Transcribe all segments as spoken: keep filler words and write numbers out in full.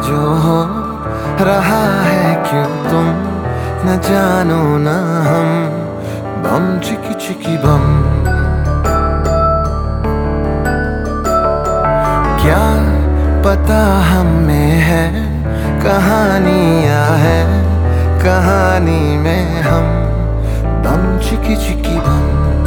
जो हो रहा है क्यों तुम न जानो ना हम बम चिकी चिकी बम। क्या पता हम में है कहानियां है कहानी में हम बम चिकी चिकी बम।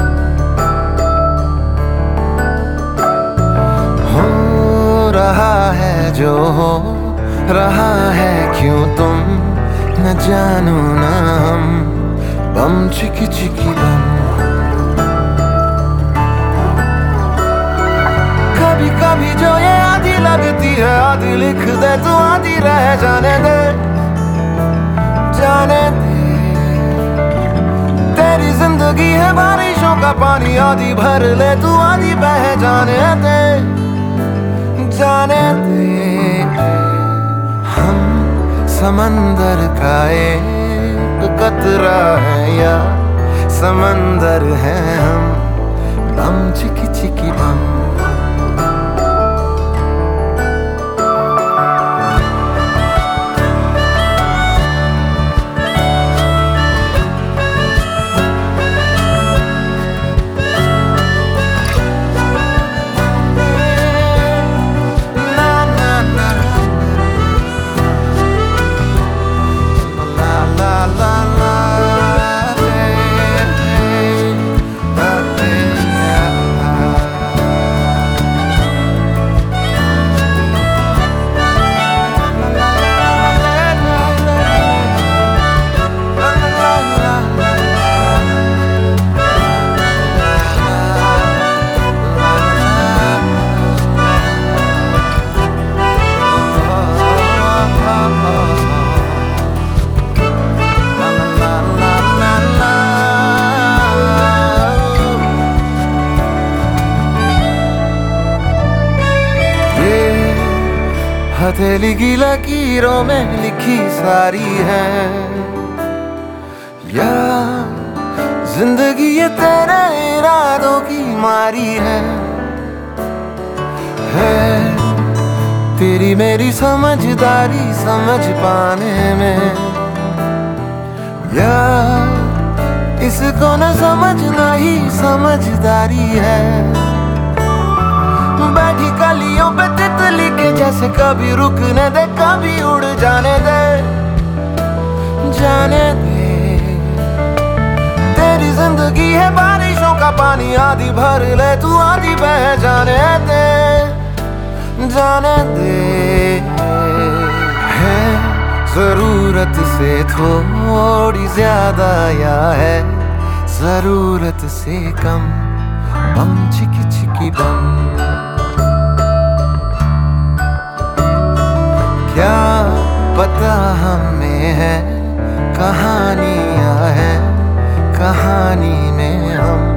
हो रहा है जो हो रहा है क्यों तुम न जानो ना हम बम चिकी चिकी बम। कभी कभी जो ये आधी लगती है आधी लिख दे तू आधी रह जाने दे जाने दे। तेरी जिंदगी है बारिशों का पानी आधी भर ले तू आधी बह जाने दे जाने दे। हम समंदर का एक कतरा है या समंदर है हम बम चिकी चिकी बम। हथेली की लकीरों में लिखी सारी है या जिंदगी ये तेरे इरादों की मारी है। है तेरी मेरी समझदारी समझ पाने में या इसको न समझना ही समझदारी है। बैठी कलियों पे तितली के जैसे कभी रुकने दे कभी उड़ जाने दे जाने दे। तेरी जिंदगी है बारिशों का पानी आधी भर ले तू आधी बह जाने दे जाने दे। है जरूरत से थोड़ी ज्यादा या है जरूरत से कम बम चिकी चिकी बम। क्या पता हमें है कहानियां है कहानी में हम